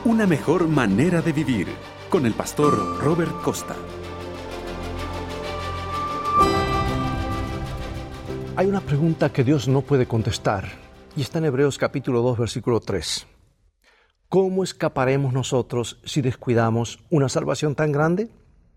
Una mejor manera de vivir, con el pastor Robert Costa. Hay una pregunta que Dios no puede contestar, y está en Hebreos capítulo 2, versículo 3. ¿Cómo escaparemos nosotros si descuidamos una salvación tan grande?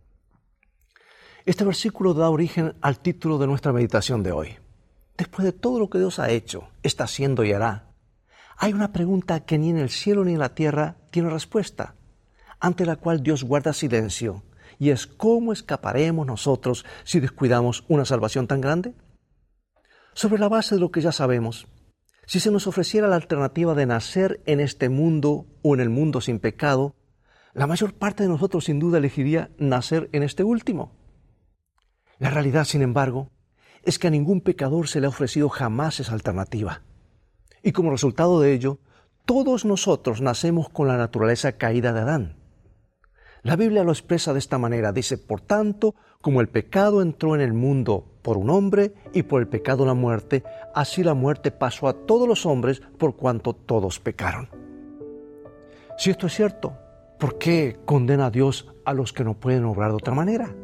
Este versículo da origen al título de nuestra meditación de hoy. Después de todo lo que Dios ha hecho, está haciendo y hará, hay una pregunta que ni en el cielo ni en la tierra tiene respuesta, ante la cual Dios guarda silencio, y es ¿cómo escaparemos nosotros si descuidamos una salvación tan grande? Sobre la base de lo que ya sabemos, si se nos ofreciera la alternativa de nacer en este mundo o en el mundo sin pecado, la mayor parte de nosotros sin duda elegiría nacer en este último. La realidad, sin embargo, es que a ningún pecador se le ha ofrecido jamás esa alternativa. Y como resultado de ello, todos nosotros nacemos con la naturaleza caída de Adán. La Biblia lo expresa de esta manera, dice, por tanto, como el pecado entró en el mundo por un hombre y por el pecado la muerte, así la muerte pasó a todos los hombres por cuanto todos pecaron. Si esto es cierto, ¿por qué condena a Dios a los que no pueden obrar de otra manera?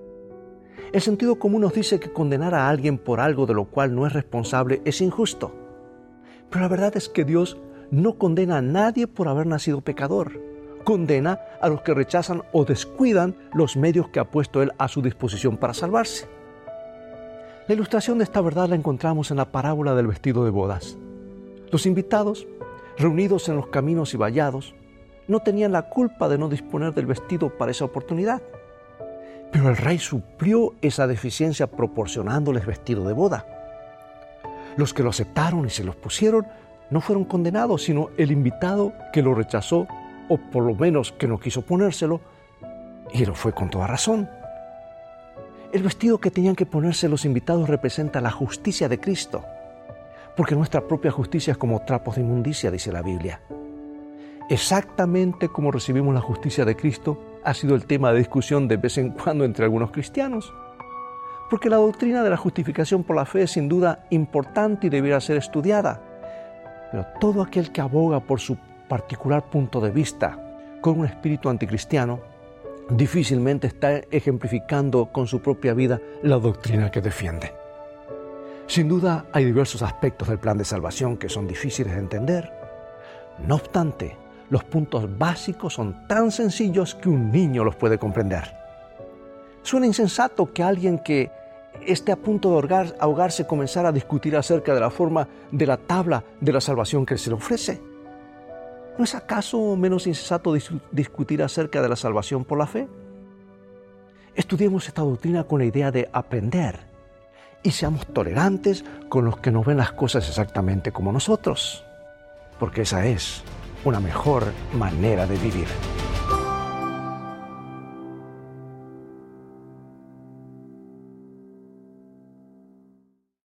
El sentido común nos dice que condenar a alguien por algo de lo cual no es responsable es injusto. Pero la verdad es que Dios no condena a nadie por haber nacido pecador. Condena a los que rechazan o descuidan los medios que ha puesto Él a su disposición para salvarse. La ilustración de esta verdad la encontramos en la parábola del vestido de bodas. Los invitados, reunidos en los caminos y vallados, no tenían la culpa de no disponer del vestido para esa oportunidad. Pero el rey suplió esa deficiencia proporcionándoles vestido de boda. Los que lo aceptaron y se los pusieron no fueron condenados, sino el invitado que lo rechazó, o por lo menos que no quiso ponérselo, y lo fue con toda razón. El vestido que tenían que ponerse los invitados representa la justicia de Cristo, porque nuestra propia justicia es como trapos de inmundicia, dice la Biblia. Exactamente como recibimos la justicia de Cristo ha sido el tema de discusión de vez en cuando entre algunos cristianos. Porque la doctrina de la justificación por la fe es sin duda importante y debiera ser estudiada. Pero todo aquel que aboga por su particular punto de vista con un espíritu anticristiano difícilmente está ejemplificando con su propia vida la doctrina que defiende. Sin duda hay diversos aspectos del plan de salvación que son difíciles de entender. No obstante, los puntos básicos son tan sencillos que un niño los puede comprender. Suena insensato que alguien que esté a punto de ahogarse comenzara a discutir acerca de la forma de la tabla de la salvación que se le ofrece. ¿No es acaso menos insensato discutir acerca de la salvación por la fe? Estudiemos esta doctrina con la idea de aprender y seamos tolerantes con los que no ven las cosas exactamente como nosotros, porque esa es una mejor manera de vivir.